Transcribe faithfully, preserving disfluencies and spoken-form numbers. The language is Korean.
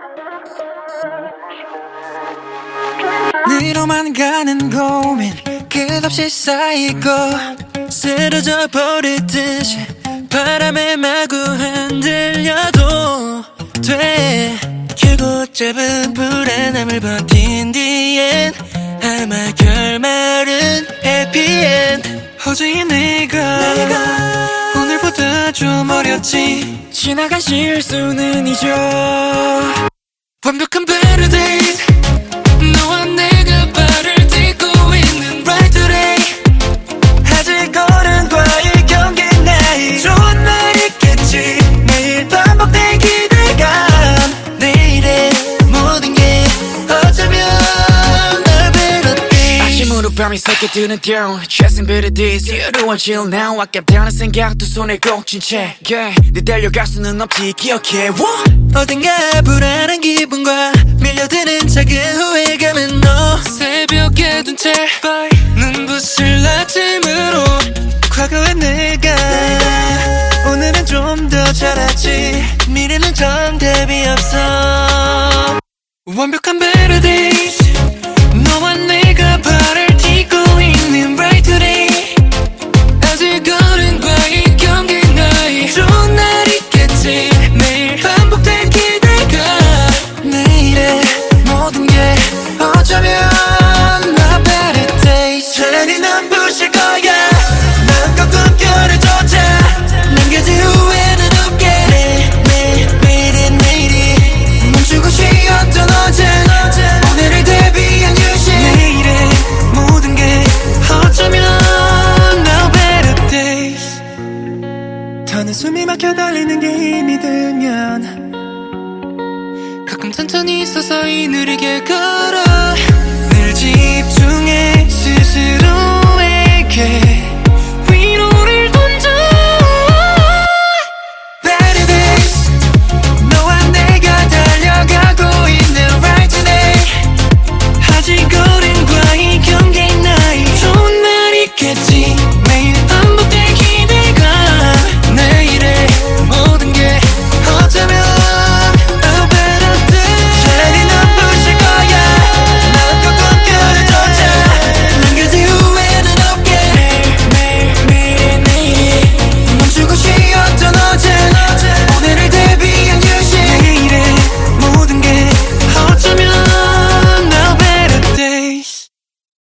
위로만 가는 고민 끝없이 쌓이고 쓰러져 버릴 듯이 바람에 마구 흔들려도 돼. 길고 짧은 불안함을 버틴 뒤엔 아마 결말은 해피엔드. 어제의 내가, 내가 오늘보다 좀 어렸지. 지나간 실수는 잊어. 완벽한 paradise 너와 내가 발을 딛고 있는 right today. 아직 어른과의 경계 나이 좋은 날 있겠지. 매일 반복된 기대감 내일의 모든 게 어쩌면 널 비롯해. 아침으로 밤이 새겨드는 down chasing better days 여루어질 now 아깝다는 생각 두 손에 꼭 쥔 채 yeah. 네 달려갈 수는 없지 기억해 Whoa. 어딘가 불안한 기분과 밀려드는 작은 후회감은 너 새벽에 둔 채 눈부실 아침으로 과거의 내가 오늘은 좀 더 잘하지. 미래는 정답이 없어. 완벽한 better days 너와 내가 발을 딛고 있는 right today. 아직 어른과의 경계 나이 좋은 날 있겠지. 매일 반복된 기대감 내일의 모든 게 어쩌면 나 better days. 차라리 넌 부실 거야. 마음껏 꿈결을조차 남겨진 후회는 없게. 매일 매일은 내일이 멈추고 쉬었던 어제 오늘을 대비한 유신. 내일의 모든 게 어쩌면 now better days. 더는 숨이 막혀 달리는 게 힘이 들면 가끔 천천히 서서히 느리게 걸어.